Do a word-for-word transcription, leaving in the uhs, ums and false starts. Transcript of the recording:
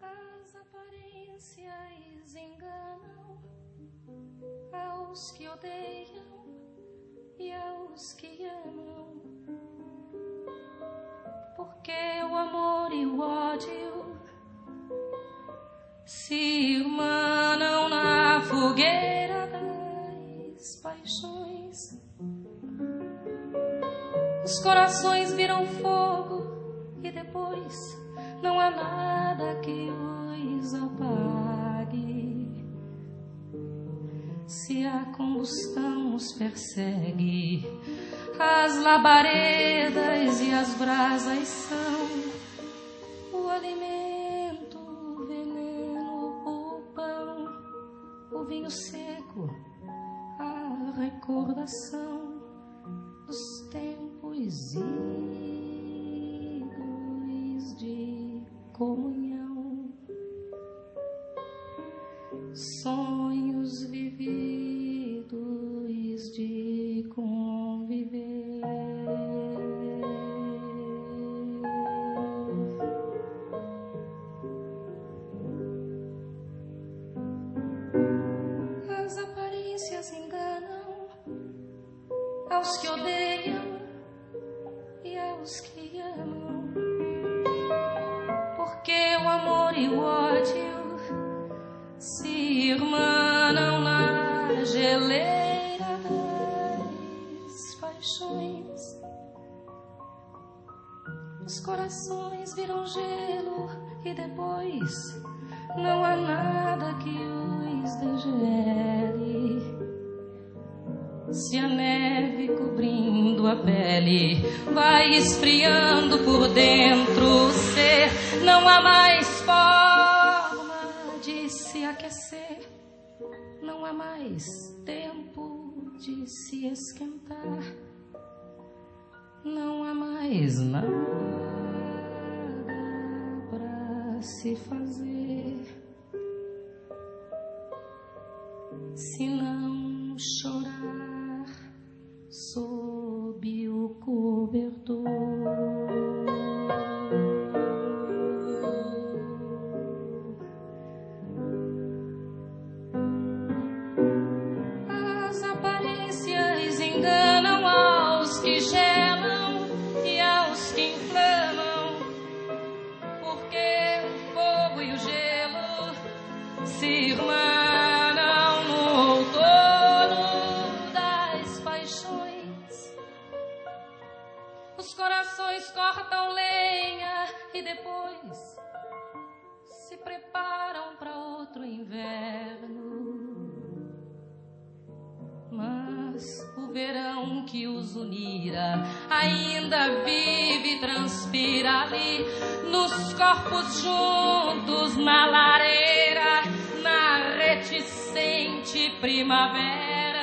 As aparências enganam aos que odeiam e aos que amam, porque o amor e o ódio se irmanam na fogueira das paixões. Os corações viram fogo e depois não há nada que os apague. Se a combustão os persegue, as labaredas e as brasas são o alimento, o veneno, o pão, o vinho seco, a recordação dos tempos idos de comunhão, sonhos vividos de conviver. As aparências enganam aos que odeiam e aos que amam, porque o amor e o ódio se irmanam na geleira das paixões. Os corações viram gelo e depois não há nada que os degele. Se a neve cobrindo a pele vai esfriando por dentro o ser, não há mais forma de se aquecer, não há mais tempo de se esquentar, não há mais nada pra se fazer se não chorar sob o cobertor. As aparências enganam aos que gelam e aos que inflamam, porque o fogo e o gelo se irmanam no outono das paixões. Os corações cortam lenha e depois se preparam para outro inverno. Mas o verão que os unira ainda vive e transpira ali, nos corpos juntos, na lareira, na reticente primavera.